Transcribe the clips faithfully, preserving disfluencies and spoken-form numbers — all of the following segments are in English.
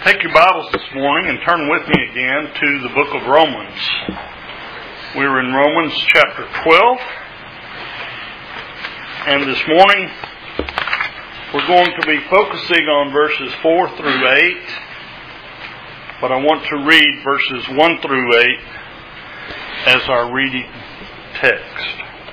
Take your Bibles this morning and turn with me again to the book of Romans. We're in Romans chapter twelve. And this morning we're going to be focusing on verses four through eight. But I want to read verses one through eight as our reading text.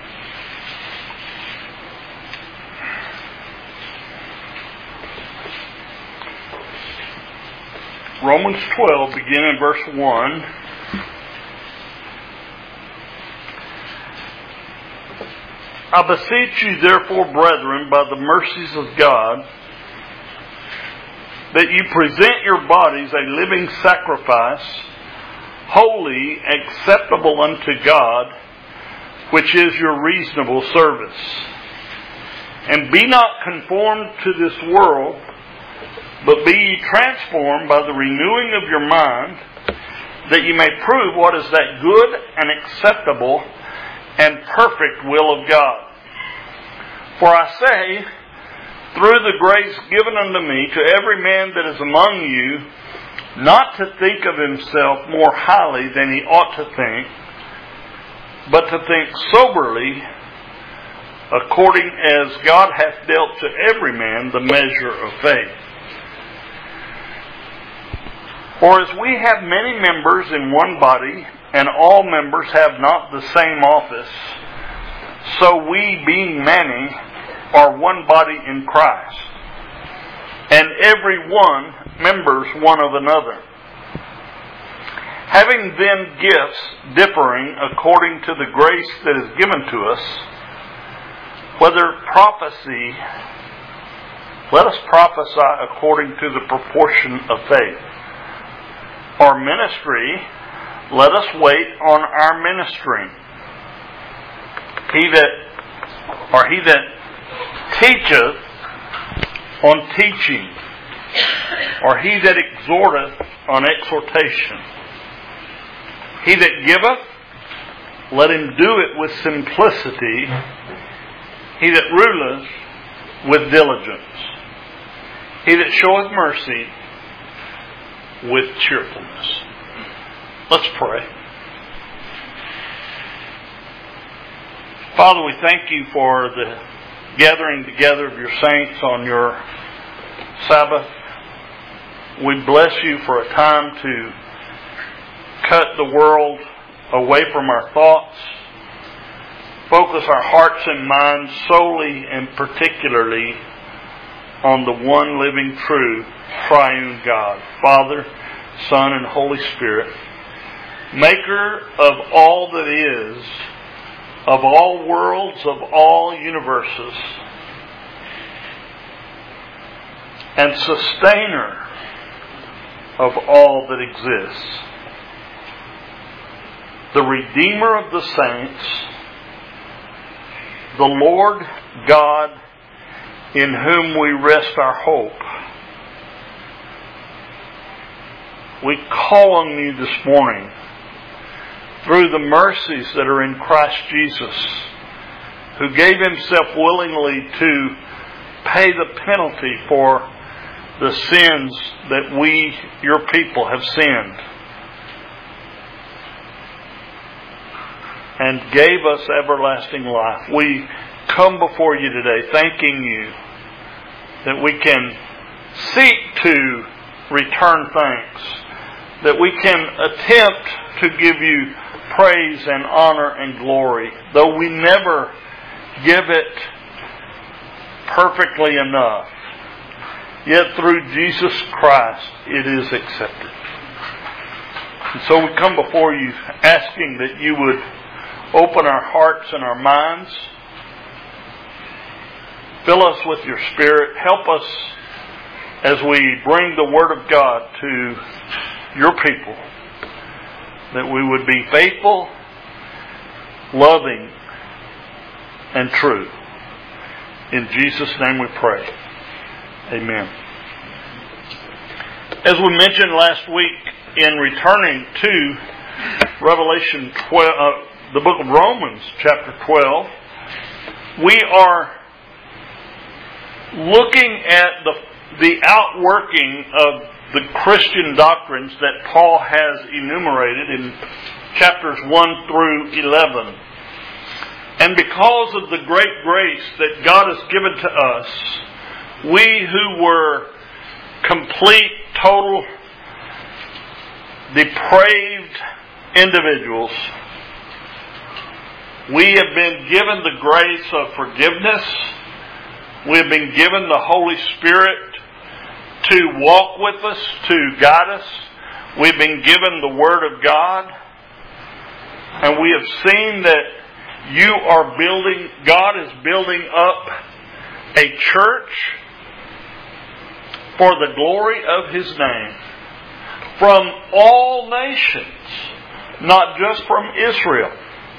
Romans twelve, beginning in verse one. I beseech you therefore, brethren, by the mercies of God, that you present your bodies a living sacrifice, holy, acceptable unto God, which is your reasonable service. And be not conformed to this world, but be ye transformed by the renewing of your mind, that ye may prove what is that good and acceptable and perfect will of God. For I say, through the grace given unto me, to every man that is among you, not to think of himself more highly than he ought to think, but to think soberly, according as God hath dealt to every man the measure of faith. For as we have many members in one body, and all members have not the same office, so we, being many, are one body in Christ, and every one members one of another. Having then gifts differing according to the grace that is given to us, whether prophecy, let us prophesy according to the proportion of faith. Or ministry, let us wait on our ministering. He that, or he that teacheth on teaching, or he that exhorteth on exhortation. He that giveth, let him do it with simplicity. He that ruleth, with diligence. He that showeth mercy, with cheerfulness. Let's pray. Father, we thank you for the gathering together of your saints on your Sabbath. We bless you for a time to cut the world away from our thoughts, focus our hearts and minds solely and particularly on the one living, true, triune God, Father, Son, and Holy Spirit, maker of all that is, of all worlds, of all universes, and sustainer of all that exists, the Redeemer of the saints, the Lord God in whom we rest our hope. We call on you this morning through the mercies that are in Christ Jesus, who gave himself willingly to pay the penalty for the sins that we, your people, have sinned, and gave us everlasting life. We come before you today thanking you that we can seek to return thanks, that we can attempt to give you praise and honor and glory, though we never give it perfectly enough. Yet through Jesus Christ it is accepted. And so we come before you asking that you would open our hearts and our minds, fill us with your Spirit. Help us as we bring the Word of God to your people, that we would be faithful, loving, and true. In Jesus' name we pray. Amen. As we mentioned last week, in returning to Revelation twelve, uh, the book of Romans, chapter twelve, we are looking at the the outworking of the Christian doctrines that Paul has enumerated in chapters one through eleven. And because of the great grace that God has given to us, we who were complete, total, depraved individuals, we have been given the grace of forgiveness. We have been given the Holy Spirit to walk with us, to guide us. We've been given the Word of God. And we have seen that you are building, God is building up a church for the glory of His name from all nations, not just from Israel.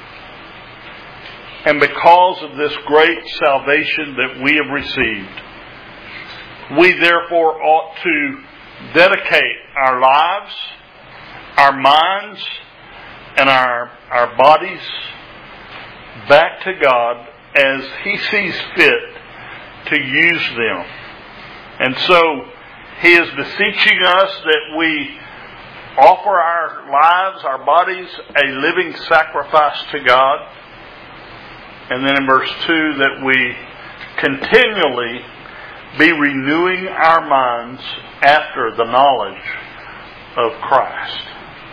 And because of this great salvation that we have received, we therefore ought to dedicate our lives, our minds, and our, our bodies back to God as He sees fit to use them. And so He is beseeching us that we offer our lives, our bodies, a living sacrifice to God. And then in verse two, that we continually be renewing our minds after the knowledge of Christ.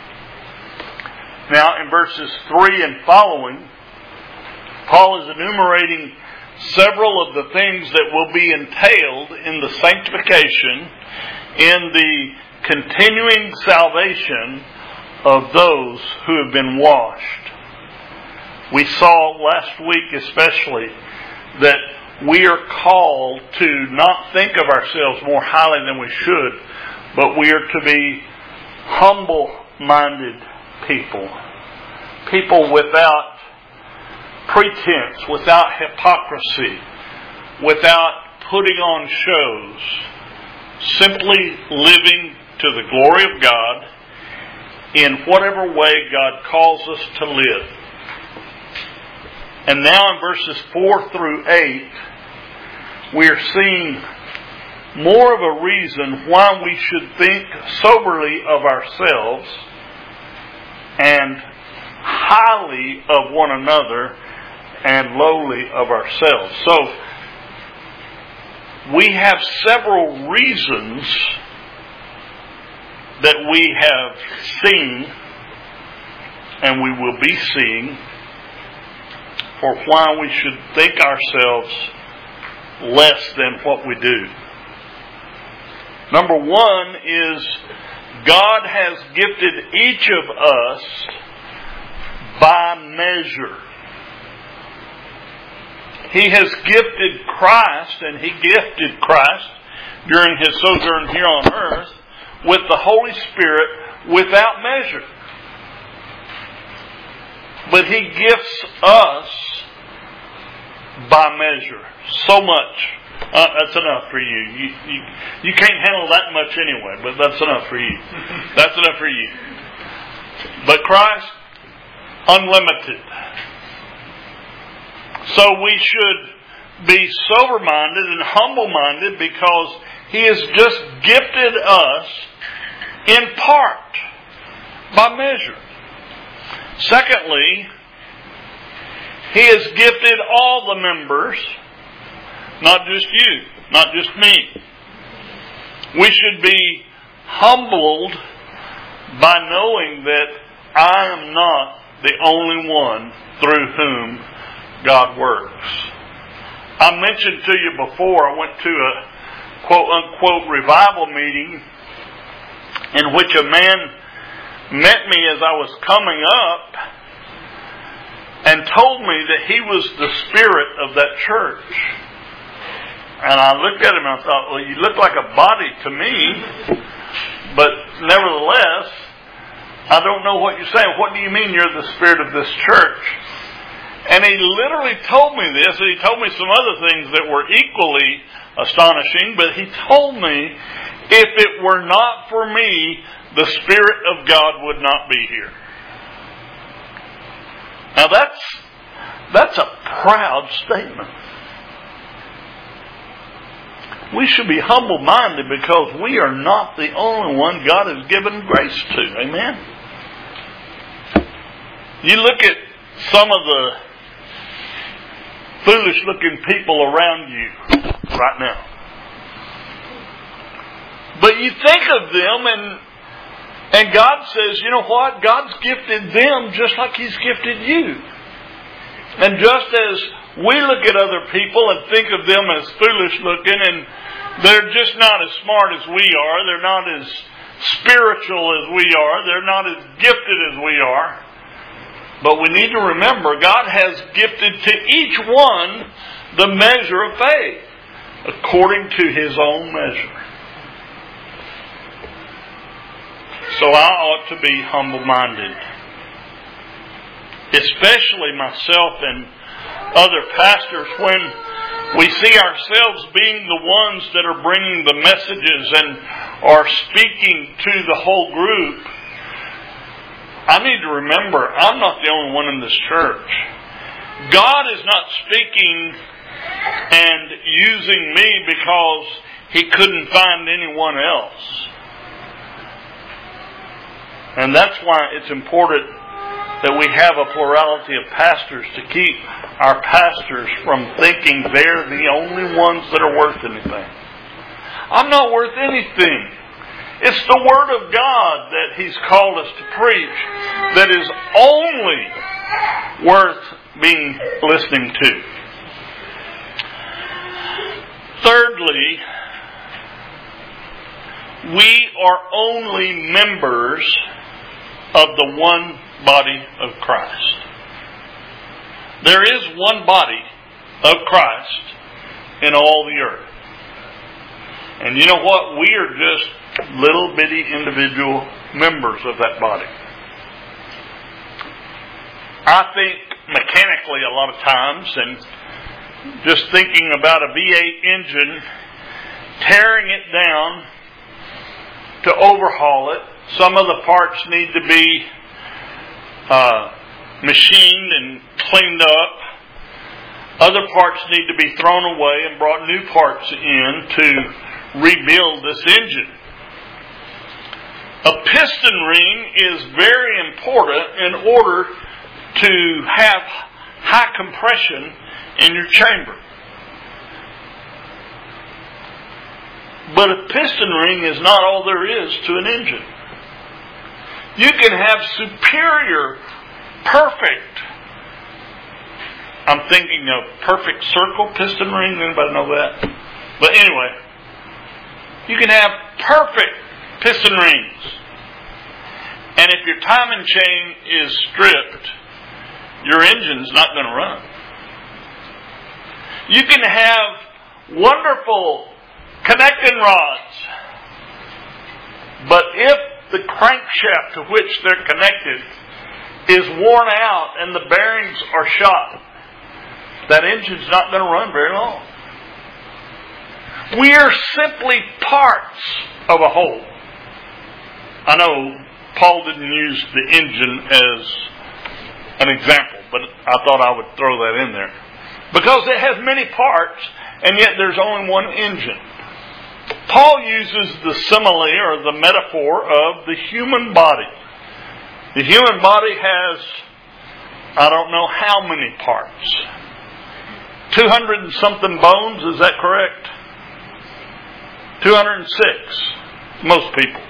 Now in verses three and following, Paul is enumerating several of the things that will be entailed in the sanctification, in the continuing salvation of those who have been washed. We saw last week especially that we are called to not think of ourselves more highly than we should, but we are to be humble-minded people. People without pretense, without hypocrisy, without putting on shows, simply living to the glory of God in whatever way God calls us to live. And now in verses four through eight, we are seeing more of a reason why we should think soberly of ourselves and highly of one another and lowly of ourselves. So, we have several reasons that we have seen and we will be seeing for why we should think ourselves less than what we do. Number one is God has gifted each of us by measure. He has gifted Christ, and He gifted Christ during His sojourn here on earth with the Holy Spirit without measure. But He gifts us by measure. So much. Uh, that's enough for you. You, you. you can't handle that much anyway, but that's enough for you. That's enough for you. But Christ, unlimited. So we should be sober-minded and humble-minded because He has just gifted us in part by measure. Secondly, He has gifted all the members, not just you, not just me. We should be humbled by knowing that I am not the only one through whom God works. I mentioned to you before, I went to a quote-unquote revival meeting in which a man met me as I was coming up and told me that he was the spirit of that church. And I looked at him and I thought, well, you look like a body to me, but nevertheless, I don't know what you're saying. What do you mean you're the spirit of this church? And he literally told me this, and he told me some other things that were equally astonishing, but he told me, if it were not for me, the Spirit of God would not be here. Now that's, that's a proud statement. We should be humble-minded because we are not the only one God has given grace to. Amen? You look at some of the foolish-looking people around you right now. But you think of them and and God says, you know what? God's gifted them just like He's gifted you. And just as we look at other people and think of them as foolish-looking and they're just not as smart as we are, they're not as spiritual as we are, they're not as gifted as we are. But we need to remember God has gifted to each one the measure of faith according to His own measure. So I ought to be humble-minded. Especially myself and other pastors, when we see ourselves being the ones that are bringing the messages and are speaking to the whole group. I need to remember, I'm not the only one in this church. God is not speaking and using me because He couldn't find anyone else. And that's why it's important that we have a plurality of pastors to keep our pastors from thinking they're the only ones that are worth anything. I'm not worth anything. It's the Word of God that He's called us to preach that is only worth being listening to. Thirdly, we are only members of the one body of Christ. There is one body of Christ in all the earth. And you know what? We are just little bitty individual members of that body. I think mechanically a lot of times, and just thinking about a V eight engine, tearing it down to overhaul it, some of the parts need to be uh, machined and cleaned up. Other parts need to be thrown away and brought new parts in to rebuild this engine. A piston ring is very important in order to have high compression in your chamber. But a piston ring is not all there is to an engine. You can have superior, perfect, I'm thinking of perfect circle piston ring. Anybody know that? But anyway, you can have perfect piston rings. And if your timing chain is stripped, your engine's not going to run. You can have wonderful connecting rods, but if the crankshaft to which they're connected is worn out and the bearings are shot, that engine's not going to run very long. We are simply parts of a whole. I know Paul didn't use the engine as an example, but I thought I would throw that in there. Because it has many parts, and yet there's only one engine. Paul uses the simile or the metaphor of the human body. The human body has, I don't know how many parts. two hundred and something bones, is that correct? two hundred six. Most people.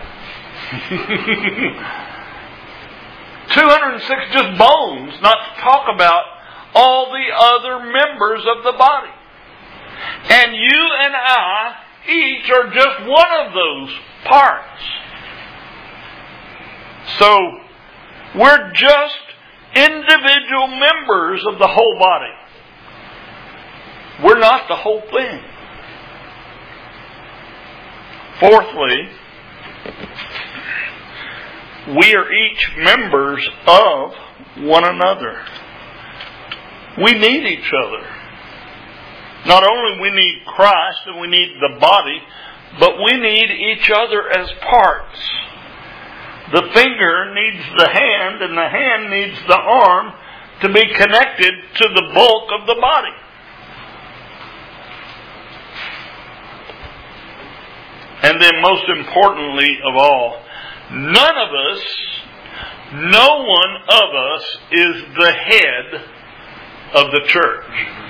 two hundred six just bones, not to talk about all the other members of the body. And you and I each are just one of those parts. So, we're just individual members of the whole body. We're not the whole thing. Fourthly, we are each members of one another. We need each other. Not only we need Christ and we need the body, but we need each other as parts. The finger needs the hand and the hand needs the arm to be connected to the bulk of the body. And then most importantly of all, none of us, no one of us is the head of the church.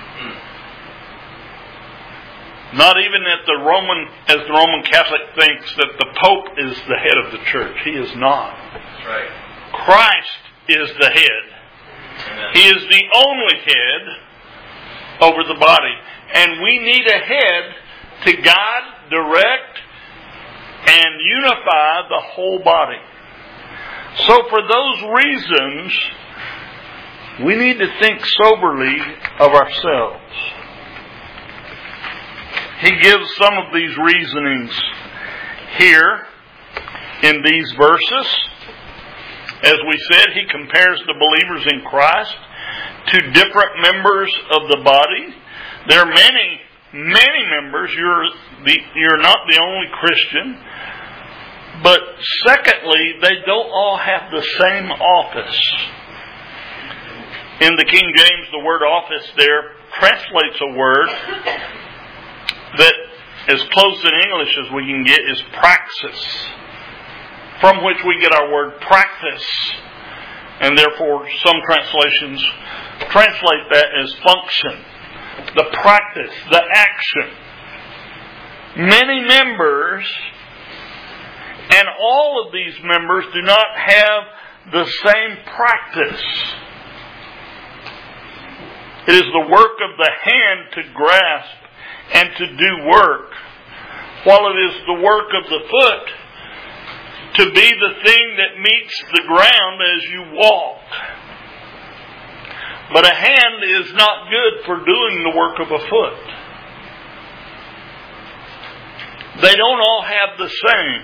Not even at the Roman, as the Roman Catholic thinks that the Pope is the head of the church. He is not. That's right. Christ is the head. Amen. He is the only head over the body. And we need a head to guide, direct, and unify the whole body. So for those reasons, we need to think soberly of ourselves. He gives some of these reasonings here in these verses. As we said, he compares the believers in Christ to different members of the body. There are many, many members. You're the, you're not the only Christian. But secondly, they don't all have the same office. In the King James, the word office there translates a word that, as close in English as we can get, is praxis, from which we get our word practice. And therefore, some translations translate that as function. The practice, the action. Many members, and all of these members do not have the same practice. It is the work of the hand to grasp and to do work, while it is the work of the foot to be the thing that meets the ground as you walk. But a hand is not good for doing the work of a foot. They don't all have the same.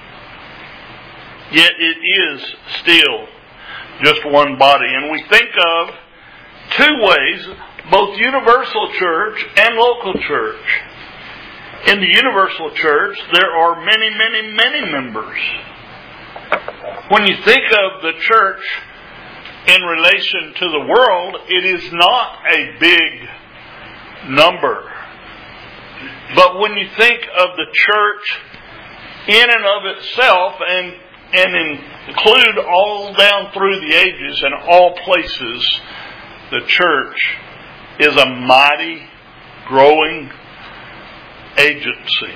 Yet it is still just one body. And we think of two ways, both universal church and local church. In the universal church, there are many, many, many members. When you think of the church in relation to the world, it is not a big number. But when you think of the church in and of itself, and and include all down through the ages and all places, the church is a mighty, growing agency.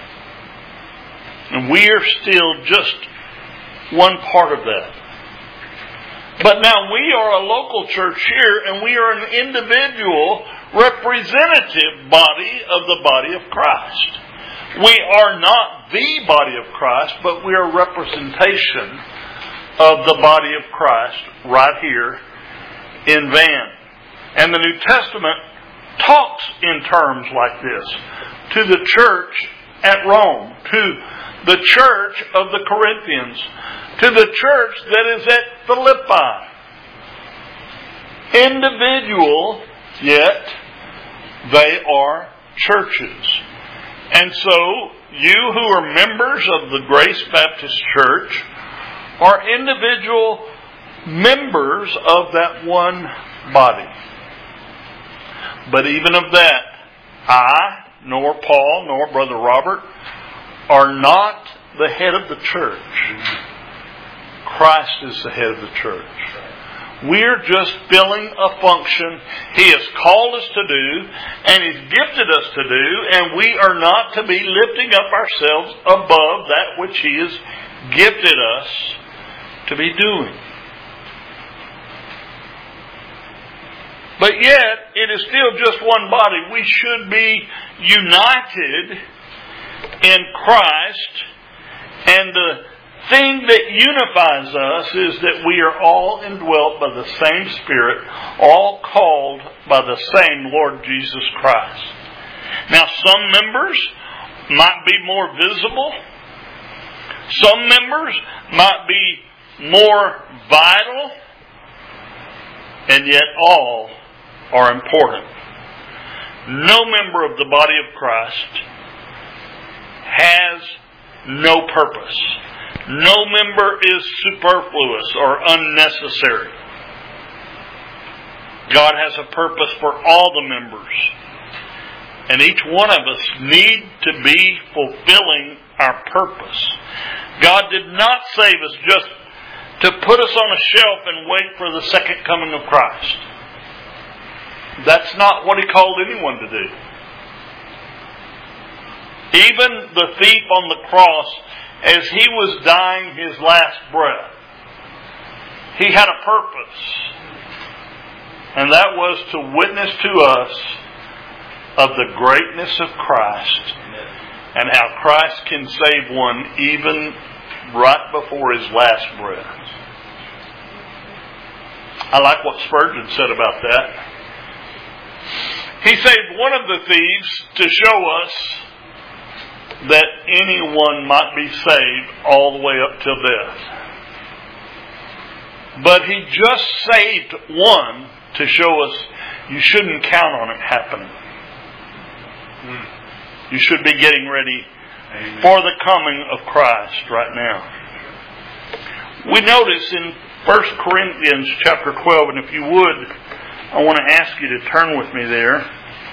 And we are still just one part of that. But now we are a local church here, and we are an individual representative body of the body of Christ. We are not the body of Christ, but we are a representation of the body of Christ right here in Van. And the New Testament talks in terms like this to the church at Rome, to the church of the Corinthians, to the church that is at Philippi. Individual, yet they are churches. And so, you who are members of the Grace Baptist Church are individual members of that one body. But even of that, I, nor Paul, nor Brother Robert, are not the head of the church. Christ is the head of the church. We're just filling a function He has called us to do, and He's gifted us to do, and we are not to be lifting up ourselves above that which He has gifted us to be doing. But yet, it is still just one body. We should be united in Christ, and the thing that unifies us is that we are all indwelt by the same Spirit, all called by the same Lord Jesus Christ. Now, some members might be more visible. Some members might be more vital. And yet all are important. No member of the body of Christ has no purpose. No member is superfluous or unnecessary. God has a purpose for all the members. And each one of us need to be fulfilling our purpose. God did not save us just to put us on a shelf and wait for the second coming of Christ. That's not what He called anyone to do. Even the thief on the cross, as he was dying his last breath, he had a purpose. And that was to witness to us of the greatness of Christ and how Christ can save one even right before his last breath. I like what Spurgeon said about that. He saved one of the thieves to show us that anyone might be saved all the way up till death. But He just saved one to show us you shouldn't count on it happening. You should be getting ready Amen. For the coming of Christ right now. We notice in First Corinthians chapter twelve, and if you would, I want to ask you to turn with me there.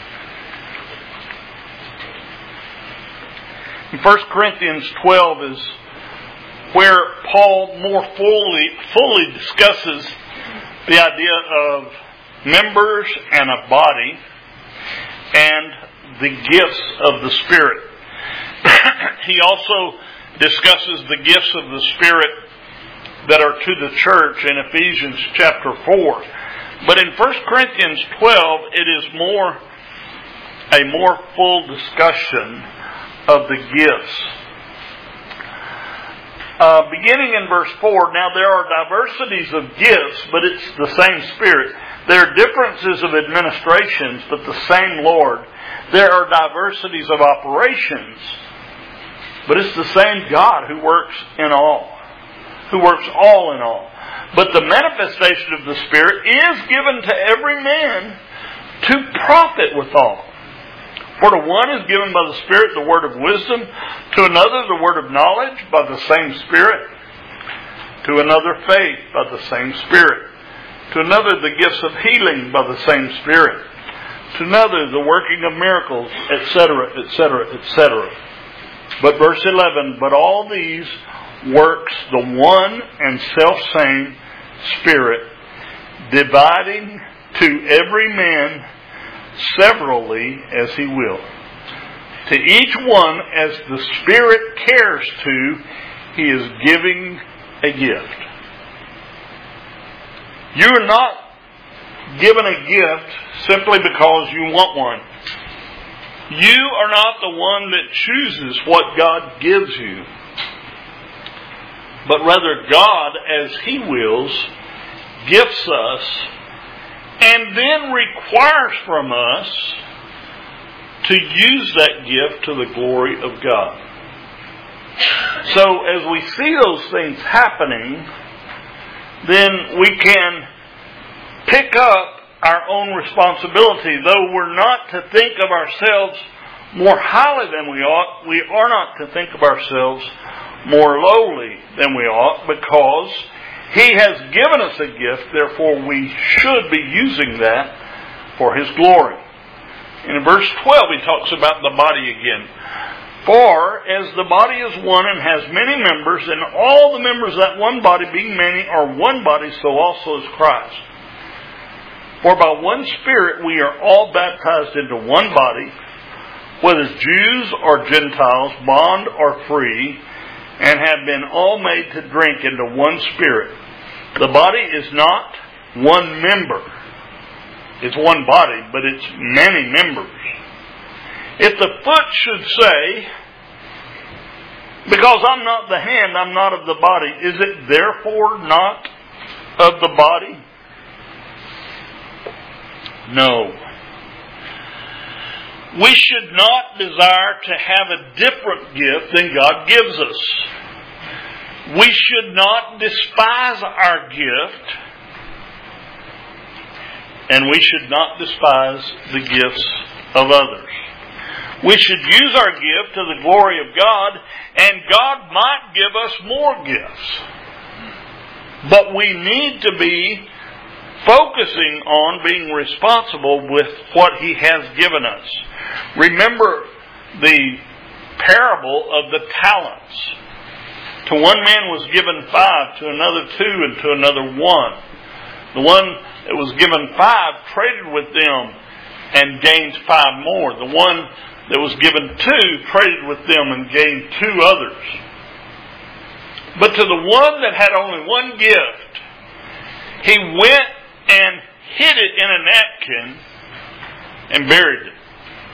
In First Corinthians twelve is where Paul more fully, fully discusses the idea of members and a body and the gifts of the Spirit. He also discusses the gifts of the Spirit that are to the church in Ephesians chapter four. But in First Corinthians twelve, it is more a more full discussion of the gifts. Uh, beginning in verse four, now there are diversities of gifts, but it's the same Spirit. There are differences of administrations, but the same Lord. There are diversities of operations, but it's the same God who works in all, who works all in all. But the manifestation of the Spirit is given to every man to profit withal. For to one is given by the Spirit the word of wisdom, to another the word of knowledge by the same Spirit, to another faith by the same Spirit, to another the gifts of healing by the same Spirit, to another the working of miracles, et cetera, et cetera, et cetera. But verse eleven, but all these works the one and selfsame Spirit, dividing to every man severally as he will. To each one as the Spirit cares to, He is giving a gift. You are not given a gift simply because you want one. You are not the one that chooses what God gives you, but rather God, as He wills, gifts us and then requires from us to use that gift to the glory of God. So as we see those things happening, then we can pick up our own responsibility. Though we're not to think of ourselves more highly than we ought, we are not to think of ourselves more lowly than we ought, because He has given us a gift, therefore we should be using that for His glory. And in verse twelve he talks about the body again. For as the body is one and has many members, and all the members of that one body being many are one body, so also is Christ. For by one Spirit we are all baptized into one body, whether Jews or Gentiles, bond or free, and have been all made to drink into one Spirit. The body is not one member. It's one body, but it's many members. If the foot should say, because I'm not the hand, I'm not of the body, is it therefore not of the body? No. We should not desire to have a different gift than God gives us. We should not despise our gift, and we should not despise the gifts of others. We should use our gift to the glory of God, and God might give us more gifts. But we need to be focusing on being responsible with what He has given us. Remember the parable of the talents. To one man was given five, to another two, and to another one. The one that was given five traded with them and gained five more. The one that was given two traded with them and gained two others. But to the one that had only one gift, he went and hid it in a napkin and buried it.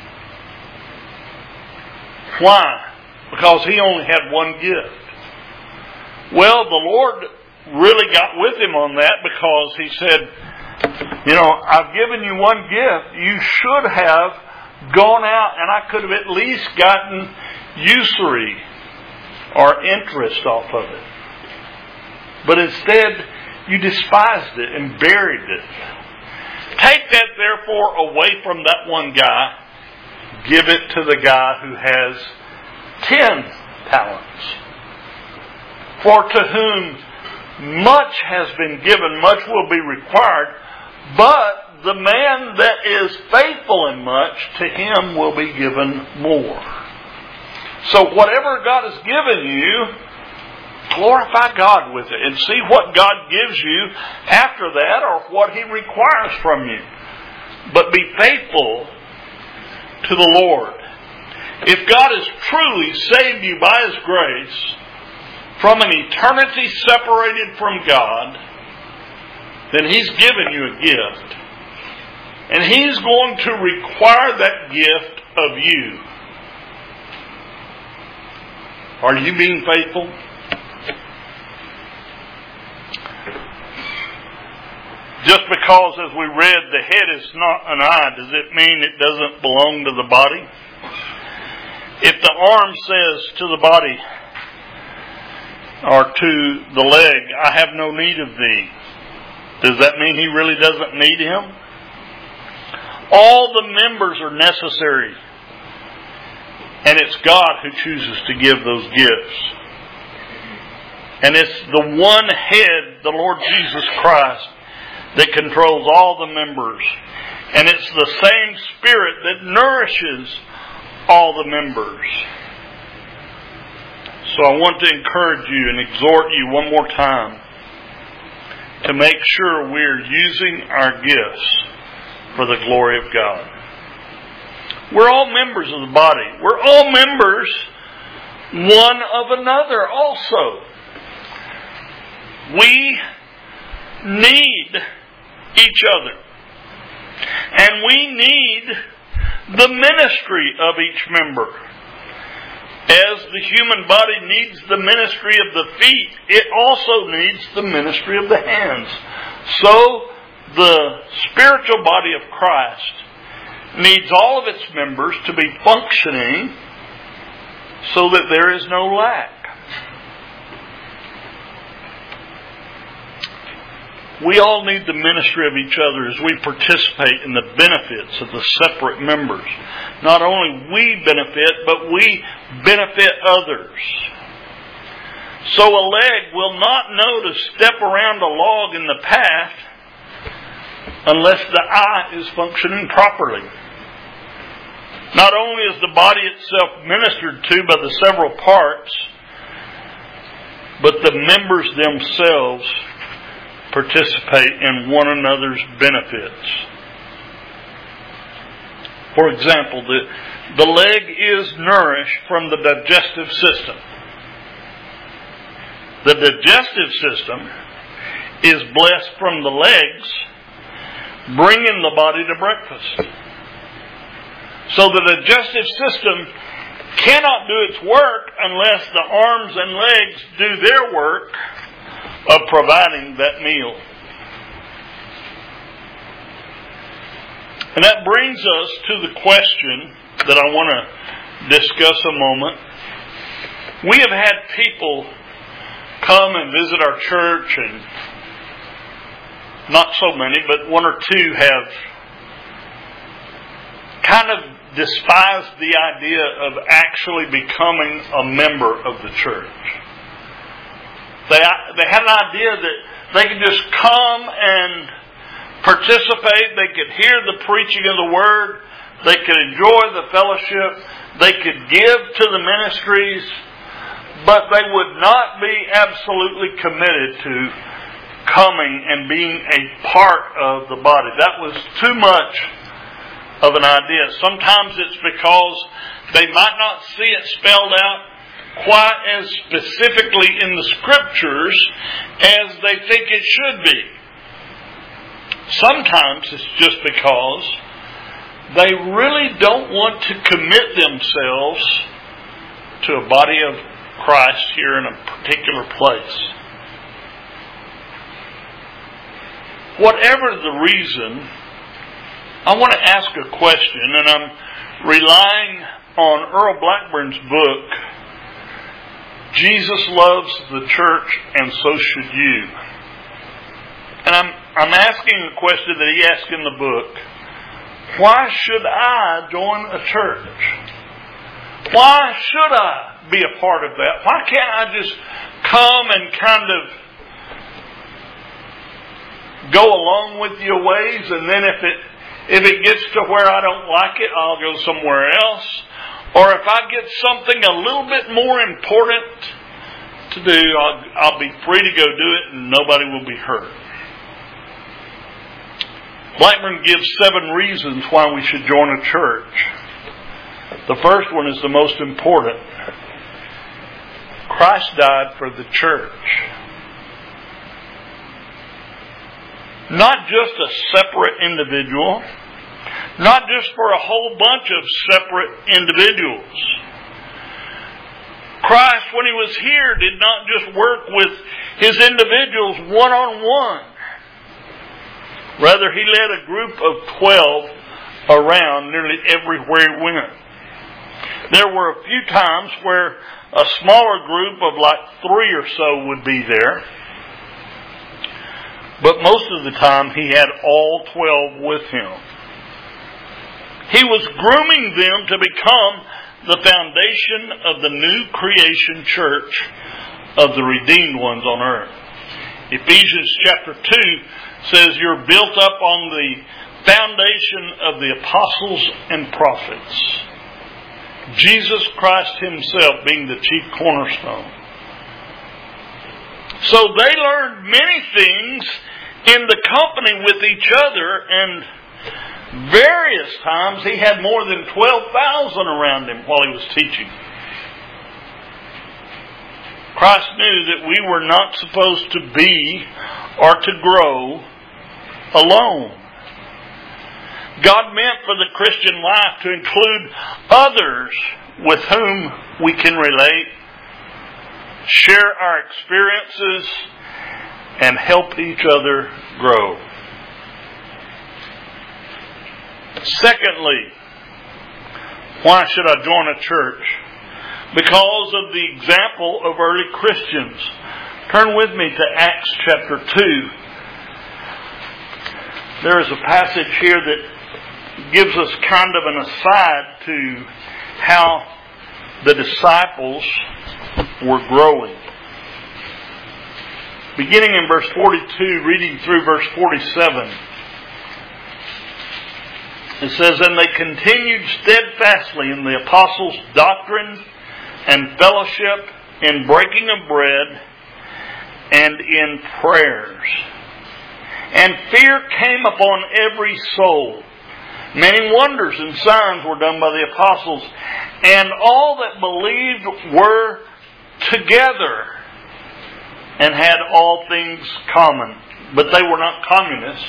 Why? Because he only had one gift. Well, the Lord really got with him on that, because he said, you know, I've given you one gift. You should have gone out, and I could have at least gotten usury or interest off of it. But instead, you despised it and buried it. Take that, therefore, away from that one guy. Give it to the guy who has ten talents. For to whom much has been given, much will be required. But the man that is faithful in much, to him will be given more. So whatever God has given you, glorify God with it and see what God gives you after that, or what He requires from you. But be faithful to the Lord. If God has truly saved you by His grace from an eternity separated from God, then He's given you a gift. And He's going to require that gift of you. Are you being faithful? Just because, as we read, the head is not an eye, does it mean it doesn't belong to the body? If the arm says to the body, or to the leg, I have no need of thee, does that mean he really doesn't need him? All the members are necessary. And it's God who chooses to give those gifts. And it's the one head, the Lord Jesus Christ, that controls all the members. And it's the same Spirit that nourishes all the members. So I want to encourage you and exhort you one more time to make sure we're using our gifts for the glory of God. We're all members of the body. We're all members one of another also. We need each other. And we need the ministry of each member. As the human body needs the ministry of the feet, it also needs the ministry of the hands. So the spiritual body of Christ needs all of its members to be functioning so that there is no lack. We all need the ministry of each other as we participate in the benefits of the separate members. Not only we benefit, but we benefit others. So a leg will not know to step around a log in the path unless the eye is functioning properly. Not only is the body itself ministered to by the several parts, but the members themselves participate in one another's benefits. For example, the, the leg is nourished from the digestive system. The digestive system is blessed from the legs, bringing the body to breakfast. So the digestive system cannot do its work unless the arms and legs do their work of providing that meal. And that brings us to the question that I want to discuss a moment. We have had people come and visit our church, and not so many, but one or two have kind of despised the idea of actually becoming a member of the church. They, they had an idea that they could just come and participate. They could hear the preaching of the Word. They could enjoy the fellowship. They could give to the ministries. But they would not be absolutely committed to coming and being a part of the body. That was too much of an idea. Sometimes it's because they might not see it spelled out quite as specifically in the Scriptures as they think it should be. Sometimes it's just because they really don't want to commit themselves to a body of Christ here in a particular place. Whatever the reason, I want to ask a question, and I'm relying on Earl Blackburn's book, Jesus Loves the Church and So Should You. And I'm I'm asking a question that he asked in the book. Why should I join a church? Why should I be a part of that? Why can't I just come and kind of go along with your ways, and then if it if it gets to where I don't like it, I'll go somewhere else? Or if I get something a little bit more important to do, I'll, I'll be free to go do it and nobody will be hurt. Blackburn gives seven reasons why we should join a church. The first one is the most important. Christ died for the church. Not just a separate individual. Not just for a whole bunch of separate individuals. Christ, when He was here, did not just work with His individuals one-on-one. Rather, He led a group of twelve around nearly everywhere He went. There were a few times where a smaller group of like three or so would be there. But most of the time He had all twelve with Him. He was grooming them to become the foundation of the new creation church of the redeemed ones on earth. Ephesians chapter two says you're built up on the foundation of the apostles and prophets. Jesus Christ Himself being the chief cornerstone. So they learned many things in the company with each other, and various times He had more than twelve thousand around Him while He was teaching. Christ knew that we were not supposed to be or to grow alone. God meant for the Christian life to include others with whom we can relate, share our experiences, and help each other grow. Secondly, why should I join a church? Because of the example of early Christians. Turn with me to Acts chapter two. There is a passage here that gives us kind of an aside to how the disciples were growing. Beginning in verse forty-two, reading through verse forty-seven. It says, "And they continued steadfastly in the apostles' doctrine and fellowship, in breaking of bread, and in prayers. And fear came upon every soul. Many wonders and signs were done by the apostles, and all that believed were together, and had all things common." But they were not communists.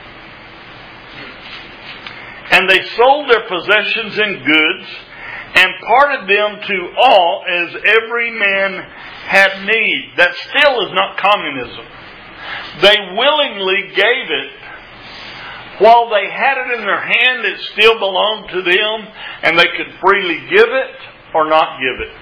"And they sold their possessions and goods, and parted them to all as every man had need." That still is not communism. They willingly gave it. While they had it in their hand, it still belonged to them, and they could freely give it or not give it.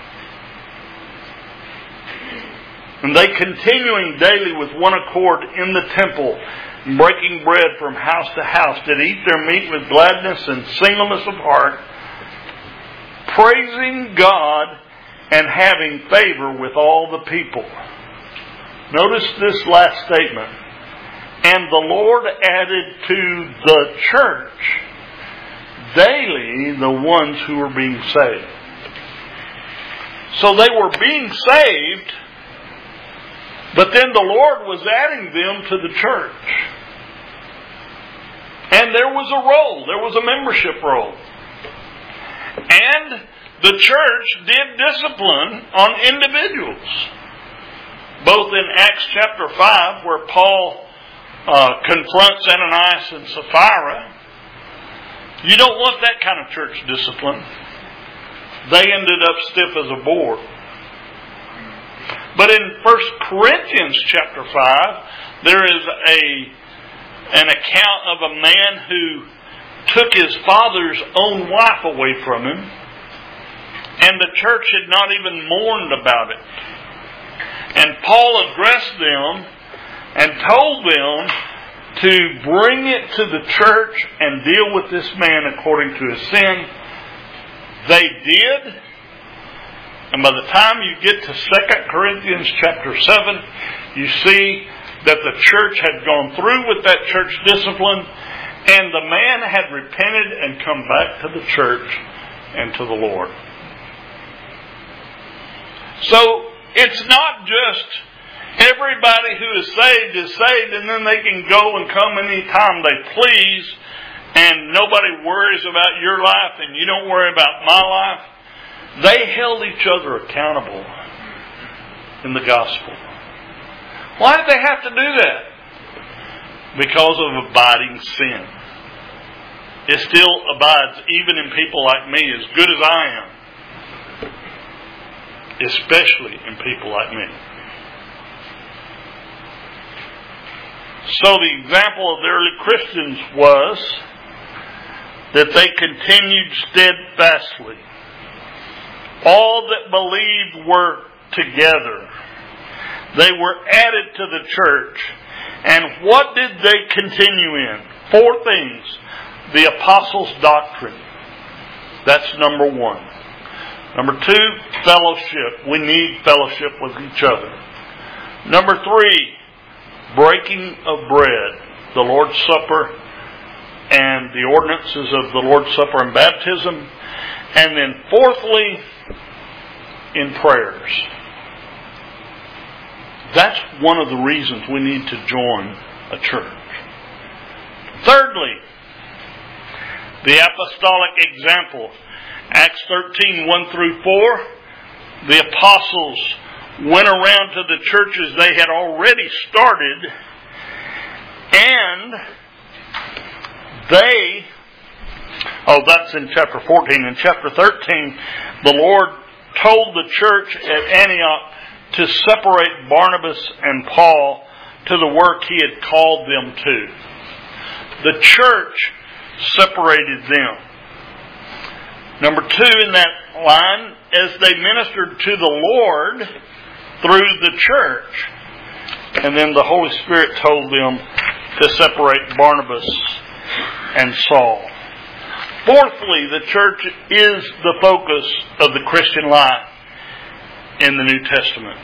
"And they, continuing daily with one accord in the temple, breaking bread from house to house, did eat their meat with gladness and singleness of heart, praising God and having favor with all the people." Notice this last statement. "And the Lord added to the church daily the ones who were being saved. So they were being saved, but then the Lord was adding them to the church. And there was a roll. There was a membership roll. And the church did discipline on individuals. Both in Acts chapter five, where Paul uh, confronts Ananias and Sapphira. You don't want that kind of church discipline. They ended up stiff as a board. But in First Corinthians chapter five, there is a an account of a man who took his father's own wife away from him, and the church had not even mourned about it. And Paul addressed them and told them to bring it to the church and deal with this man according to his sin. They did. And by the time you get to Second Corinthians chapter seven, you see that the church had gone through with that church discipline, and the man had repented and come back to the church and to the Lord. So it's not just everybody who is saved is saved and then they can go and come anytime they please and nobody worries about your life and you don't worry about my life. They held each other accountable in the gospel. Why did they have to do that? Because of abiding sin. It still abides even in people like me, as good as I am. Especially in people like me. So the example of the early Christians was that they continued steadfastly. All that believed were together. They were added to the church. And what did they continue in? Four things. The apostles' doctrine. That's number one. Number two, fellowship. We need fellowship with each other. Number three, breaking of bread. The Lord's Supper and the ordinances of the Lord's Supper and baptism. And then fourthly, in prayers. That's one of the reasons we need to join a church. Thirdly, the apostolic example. Acts thirteen, one through four. The apostles went around to the churches they had already started, and they, oh that's in chapter fourteen. In chapter thirteen, the Lord told the church at Antioch to separate Barnabas and Paul to the work He had called them to. The church separated them. Number two in that line, as they ministered to the Lord through the church, and then the Holy Spirit told them to separate Barnabas and Saul. Fourthly, the church is the focus of the Christian life in the New Testament.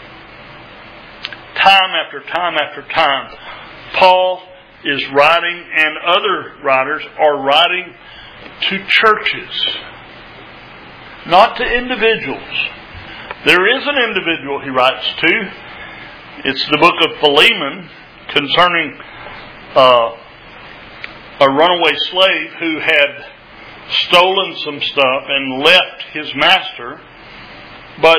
Time after time after time, Paul is writing, and other writers are writing to churches, not to individuals. There is an individual he writes to. It's the book of Philemon concerning uh, a runaway slave who had stolen some stuff and left his master, but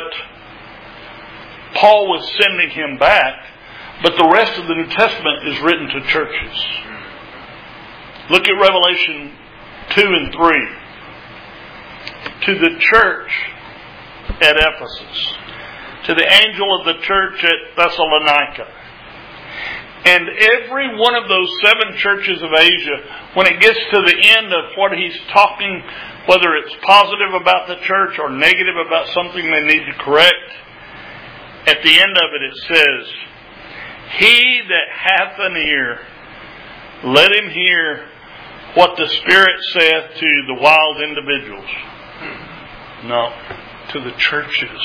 Paul was sending him back. But the rest of the New Testament is written to churches. Look at Revelation two and three. To the church at Ephesus. To the angel of the church at Thessalonica. And every one of those seven churches of Asia, when it gets to the end of what he's talking, whether it's positive about the church or negative about something they need to correct, at the end of it it says, He that hath an ear, let him hear what the Spirit saith to the wild individuals. No, to the churches.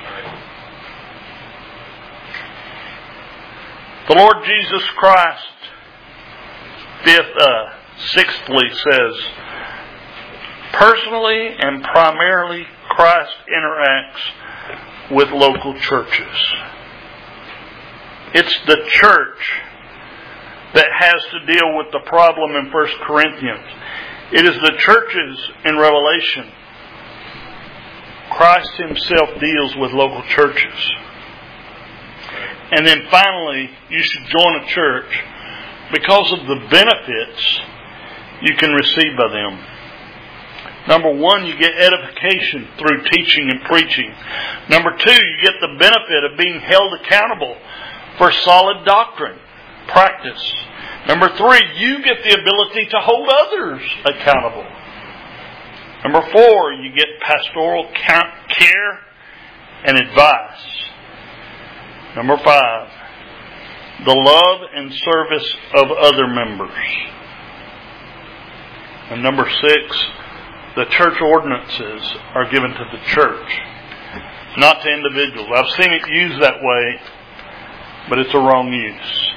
The Lord Jesus Christ, fifth, uh, sixthly says, Personally and primarily, Christ interacts with local churches. It's the church that has to deal with the problem in First Corinthians. It is the churches in Revelation. Christ Himself deals with local churches. And then finally, you should join a church because of the benefits you can receive by them. Number one, you get edification through teaching and preaching. Number two, you get the benefit of being held accountable for solid doctrine, practice. Number three, you get the ability to hold others accountable. Number four, you get pastoral care and advice. Number five, the love and service of other members. And number six, the church ordinances are given to the church, not to individuals. I've seen it used that way, but it's a wrong use.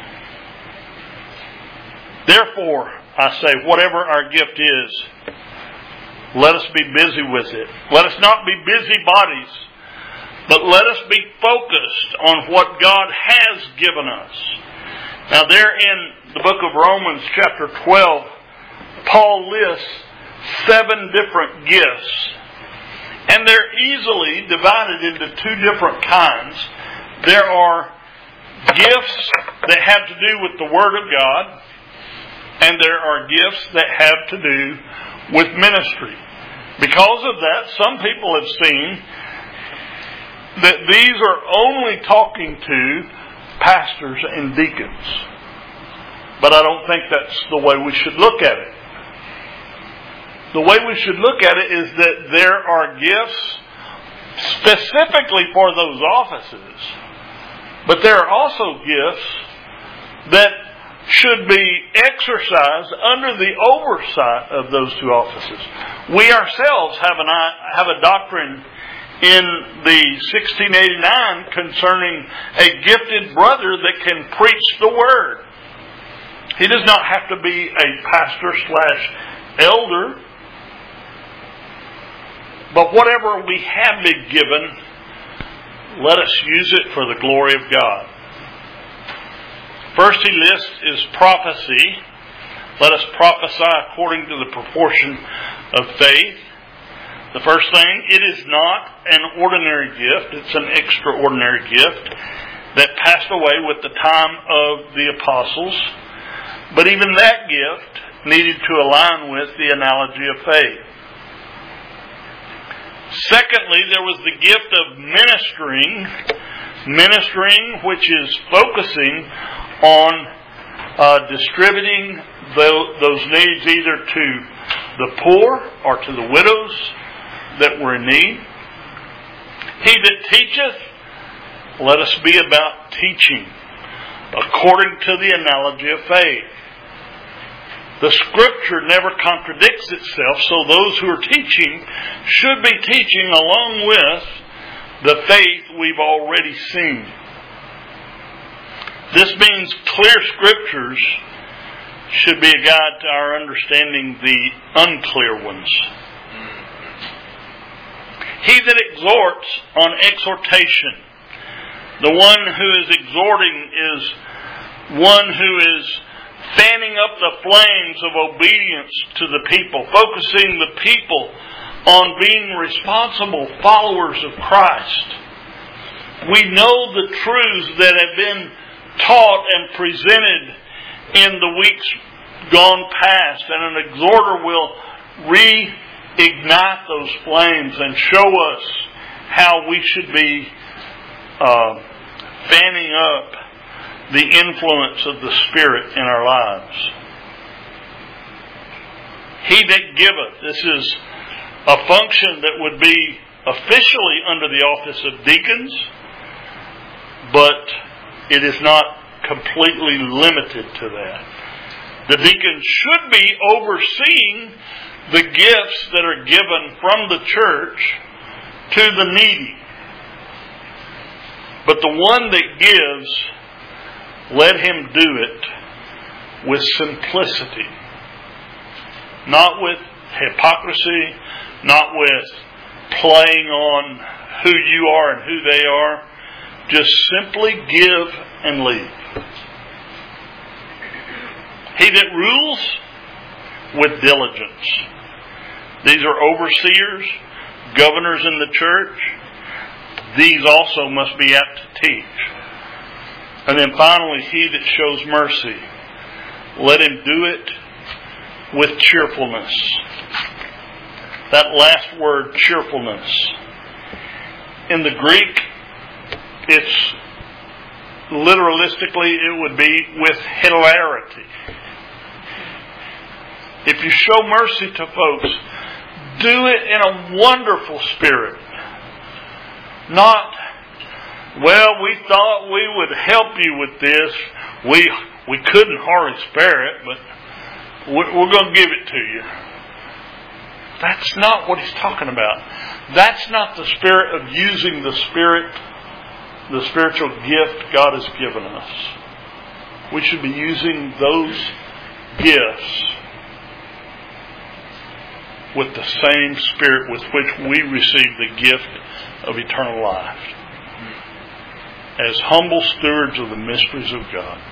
Therefore, I say, whatever our gift is, let us be busy with it. Let us not be busybodies, but let us be focused on what God has given us. Now there in the book of Romans chapter twelve, Paul lists seven different gifts. And they're easily divided into two different kinds. There are gifts that have to do with the Word of God, and there are gifts that have to do with ministry. Because of that, some people have seen that these are only talking to pastors and deacons. But I don't think that's the way we should look at it. The way we should look at it is that there are gifts specifically for those offices, but there are also gifts that should be exercised under the oversight of those two offices. We ourselves have an have a doctrine in the sixteen eighty-nine concerning a gifted brother that can preach the Word. He does not have to be a pastor slash elder, but whatever we have been given, let us use it for the glory of God. First he lists is prophecy. Let us prophesy according to the proportion of faith. The first thing, it is not an ordinary gift. It's an extraordinary gift that passed away with the time of the apostles. But even that gift needed to align with the analogy of faith. Secondly, there was the gift of ministering. Ministering, which is focusing on uh, distributing the, those needs either to the poor or to the widows that were in need. He that teacheth, let us be about teaching according to the analogy of faith. The Scripture never contradicts itself, so those who are teaching should be teaching along with the faith we've already seen. This means clear Scriptures should be a guide to our understanding the unclear ones. He that exhorts on exhortation. The one who is exhorting is one who is fanning up the flames of obedience to the people, focusing the people on being responsible followers of Christ. We know the truths that have been taught and presented in the weeks gone past, and an exhorter will reignite those flames and show us how we should be uh, fanning up the influence of the Spirit in our lives. He that giveth, this is a function that would be officially under the office of deacons, but it is not completely limited to that. The deacon should be overseeing the gifts that are given from the church to the needy. But the one that gives, let him do it with simplicity, not with hypocrisy, not with playing on who you are and who they are. Just simply give and leave. He that rules with diligence. These are overseers, governors in the church. These also must be apt to teach. And then finally, he that shows mercy. Let him do it with cheerfulness. That last word, cheerfulness. In the Greek, it's literalistically, it would be with hilarity. If you show mercy to folks, do it in a wonderful spirit. Not, well, we thought we would help you with this. We we couldn't hardly spare it, but we're going to give it to you. That's not what he's talking about. That's not the spirit of using the spirit, the spiritual gift God has given us. We should be using those gifts with the same spirit with which we receive the gift of eternal life. As humble stewards of the mysteries of God.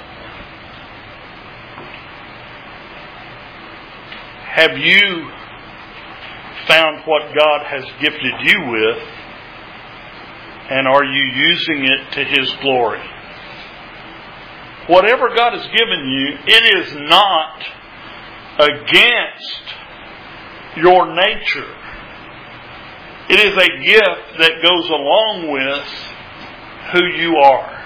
Have you found what God has gifted you with, and are you using it to His glory? Whatever God has given you, it is not against your nature. It is a gift that goes along with who you are.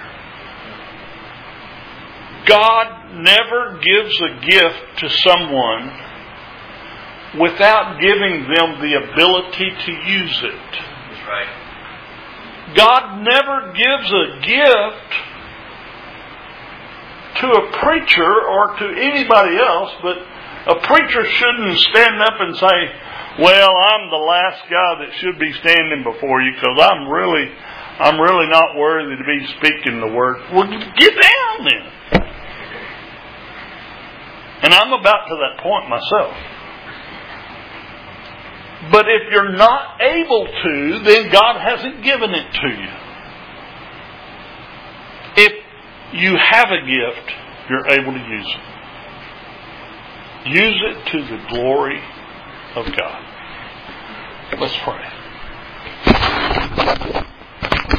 God never gives a gift to someone without giving them the ability to use it. That's right. God never gives a gift to a preacher or to anybody else, but a preacher shouldn't stand up and say, well, I'm the last guy that should be standing before you because I'm really, I'm really not worthy to be speaking the word. Well, get down then. And I'm about to that point myself. But if you're not able to, then God hasn't given it to you. If you have a gift, you're able to use it. Use it to the glory of God. Let's pray.